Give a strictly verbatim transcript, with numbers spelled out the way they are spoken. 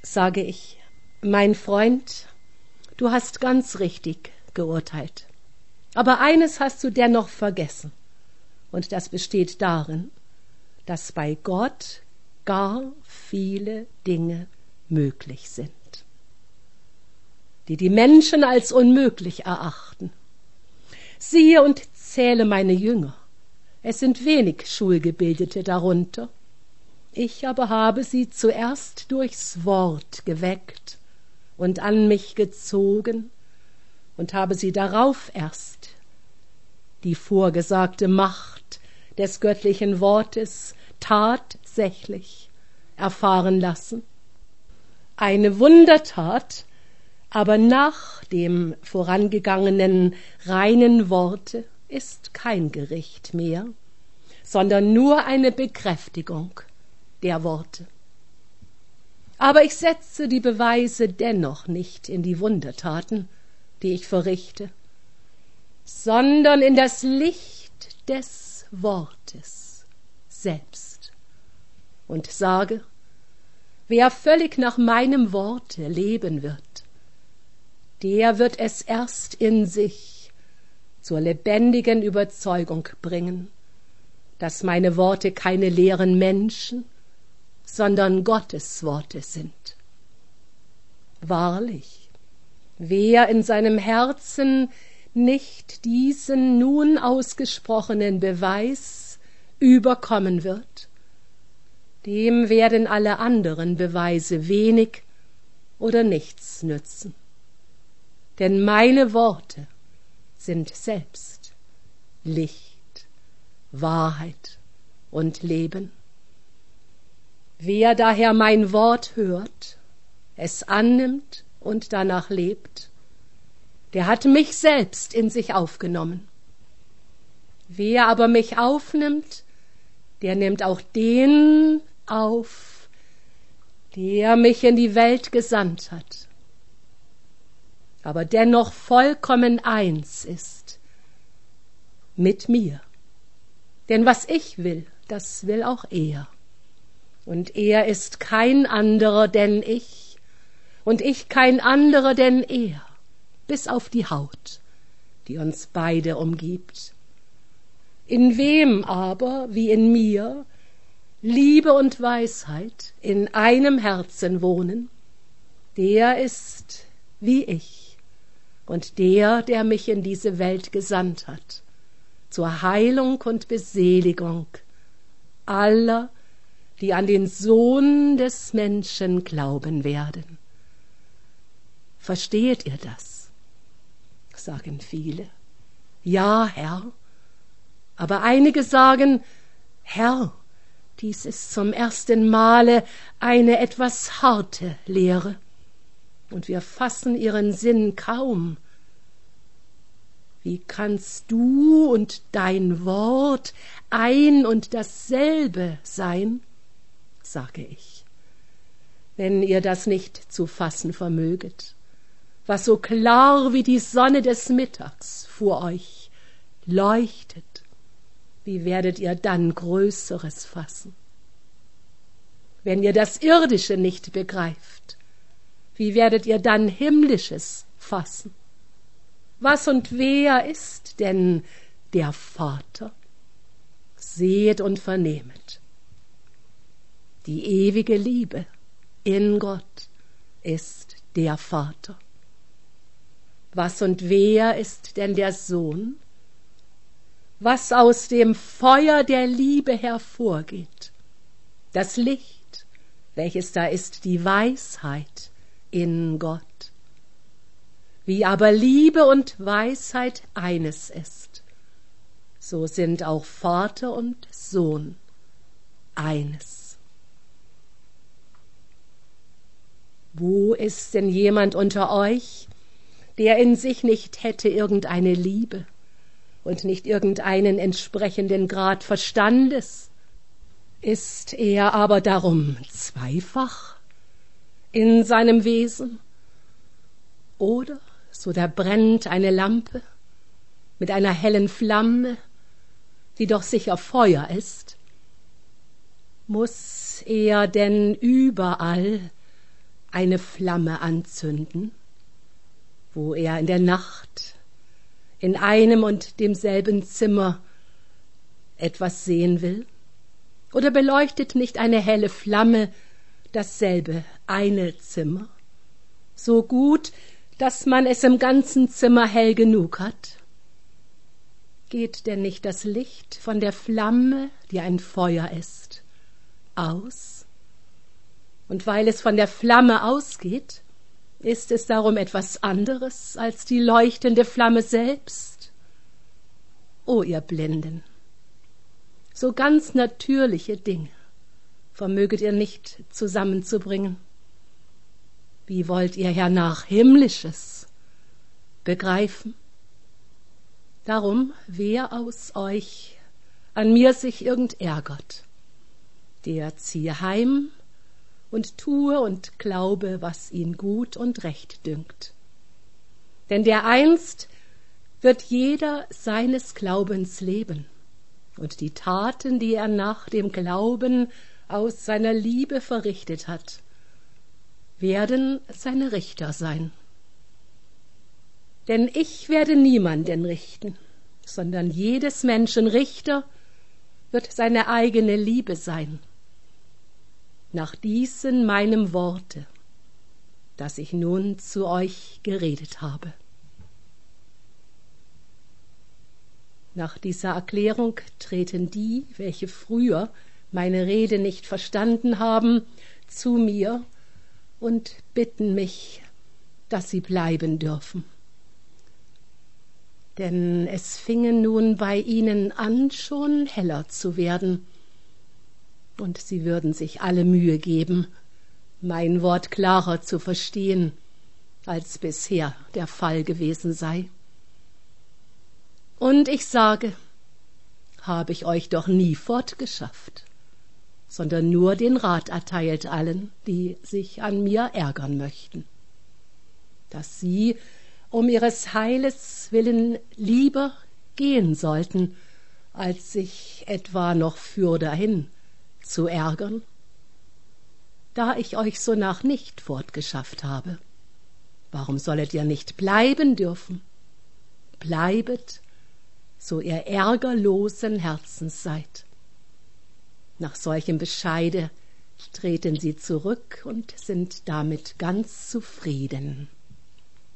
sage ich, mein Freund, du hast ganz richtig geurteilt. Aber eines hast du dennoch vergessen, und das besteht darin, dass bei Gott gar viele Dinge möglich sind, die die Menschen als unmöglich erachten. Siehe und zähle meine Jünger, es sind wenig Schulgebildete darunter. Ich aber habe sie zuerst durchs Wort geweckt und an mich gezogen und habe sie darauf erst die vorgesagte Macht des göttlichen Wortes tatsächlich erfahren lassen. Eine Wundertat, aber nach dem vorangegangenen reinen Worte ist kein Gericht mehr, sondern nur eine Bekräftigung der Worte. Aber ich setze die Beweise dennoch nicht in die Wundertaten, die ich verrichte, sondern in das Licht des Wortes selbst und sage, wer völlig nach meinem Worte leben wird, der wird es erst in sich zur lebendigen Überzeugung bringen, dass meine Worte keine leeren Menschen, sondern Gottes Worte sind. Wahrlich, wer in seinem Herzen nicht diesen nun ausgesprochenen Beweis überkommen wird, dem werden alle anderen Beweise wenig oder nichts nützen. Denn meine Worte sind selbst Licht, Wahrheit und Leben. Wer daher mein Wort hört, es annimmt und danach lebt, der hat mich selbst in sich aufgenommen. Wer aber mich aufnimmt, der nimmt auch den auf, der mich in die Welt gesandt hat, aber dennoch vollkommen eins ist mit mir. Denn was ich will, das will auch er. Und er ist kein anderer denn ich, und ich kein anderer denn er, bis auf die Haut, die uns beide umgibt. In wem aber, wie in mir, Liebe und Weisheit in einem Herzen wohnen, der ist wie ich und der, der mich in diese Welt gesandt hat, zur Heilung und Beseligung aller, die an den Sohn des Menschen glauben werden. Versteht ihr das? Sagen viele. Ja, Herr. Aber einige sagen, Herr, dies ist zum ersten Male eine etwas harte Lehre, und wir fassen ihren Sinn kaum. Wie kannst du und dein Wort ein und dasselbe sein, sage ich, wenn ihr das nicht zu fassen vermöget, was so klar wie die Sonne des Mittags vor euch leuchtet, wie werdet ihr dann Größeres fassen? Wenn ihr das Irdische nicht begreift, wie werdet ihr dann Himmlisches fassen? Was und wer ist denn der Vater? Sehet und vernehmet. Die ewige Liebe in Gott ist der Vater. Was und wer ist denn der Sohn? Was aus dem Feuer der Liebe hervorgeht, das Licht, welches da ist, die Weisheit in Gott. Wie aber Liebe und Weisheit eines ist, so sind auch Vater und Sohn eines. Wo ist denn jemand unter euch, der in sich nicht hätte irgendeine Liebe und nicht irgendeinen entsprechenden Grad Verstandes? Ist er aber darum zweifach in seinem Wesen? Oder so da brennt eine Lampe mit einer hellen Flamme, die doch sicher Feuer ist. Muß er denn überall eine Flamme anzünden, wo er in der Nacht in einem und demselben Zimmer etwas sehen will? Oder beleuchtet nicht eine helle Flamme dasselbe eine Zimmer, so gut, dass man es im ganzen Zimmer hell genug hat? Geht denn nicht das Licht von der Flamme, die ein Feuer ist, aus? Und weil es von der Flamme ausgeht, ist es darum etwas anderes als die leuchtende Flamme selbst? O ihr Blinden, so ganz natürliche Dinge vermöget ihr nicht zusammenzubringen. Wie wollt ihr hernach Himmlisches begreifen? Darum, wer aus euch an mir sich irgend ärgert, der ziehe heim und tue und glaube, was ihn gut und recht dünkt. Denn dereinst wird jeder seines Glaubens leben, und die Taten, die er nach dem Glauben aus seiner Liebe verrichtet hat, werden seine Richter sein. Denn ich werde niemanden richten, sondern jedes Menschen Richter wird seine eigene Liebe sein. Nach diesem meinem Worte, das ich nun zu euch geredet habe. Nach dieser Erklärung treten die, welche früher meine Rede nicht verstanden haben, zu mir und bitten mich, dass sie bleiben dürfen. Denn es fingen nun bei ihnen an, schon heller zu werden, und sie würden sich alle Mühe geben, mein Wort klarer zu verstehen, als bisher der Fall gewesen sei. Und ich sage, habe ich euch doch nie fortgeschafft, sondern nur den Rat erteilt allen, die sich an mir ärgern möchten, dass sie um ihres Heiles willen lieber gehen sollten, als sich etwa noch fürdahin zu ärgern, da ich euch sonach nicht fortgeschafft habe. Warum sollet ihr nicht bleiben dürfen? Bleibet, so ihr ärgerlosen Herzens seid. Nach solchem Bescheide treten sie zurück und sind damit ganz zufrieden.